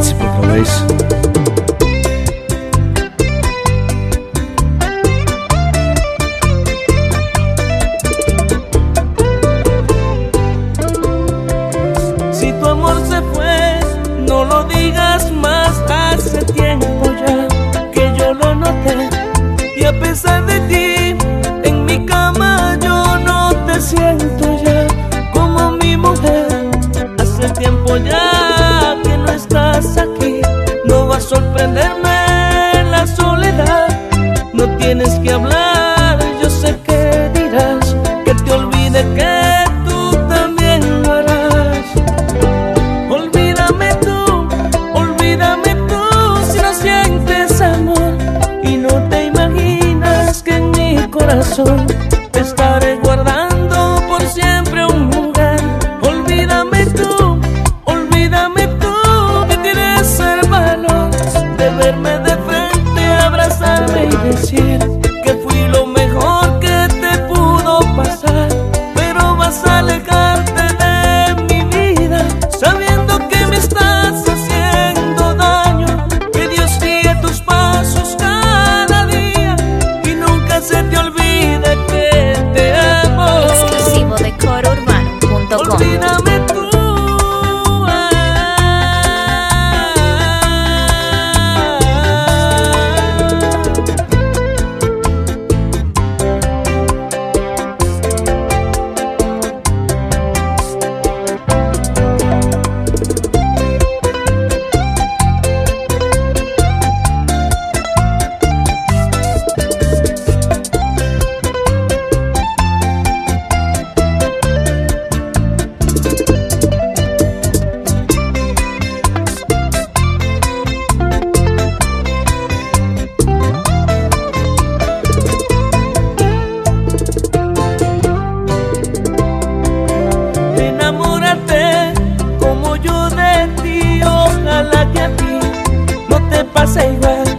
Príncipe otra vez. Si tu amor se fue, no lo digas más. Hace tiempo ya que yo lo noté, y a pesar de ti, en mi cama yo no te siento ya como mi mujer. Hace tiempo ya que no estás aquí, no va a sorprenderme la soledad. No tienes que hablar, yo sé que dirás que te olvide, que tú también lo harás. Olvídame tú si no sientes amor y no te imaginas que en mi corazón te estaré guardando por siempre un lugar. Olvídame tú que tienes el valor de verme de frente, abrazarme y decir que fui lo mejor que te pudo pasar. Pero vas a alejarte de mi vida sabiendo que me estás haciendo daño, que Dios guíe tus pasos cada día y nunca se te olvide que te amo. Exclusivo de CoroUrbano.com. Olvídame tú. Enamórate como yo de ti, ojalá que a ti no te pase igual.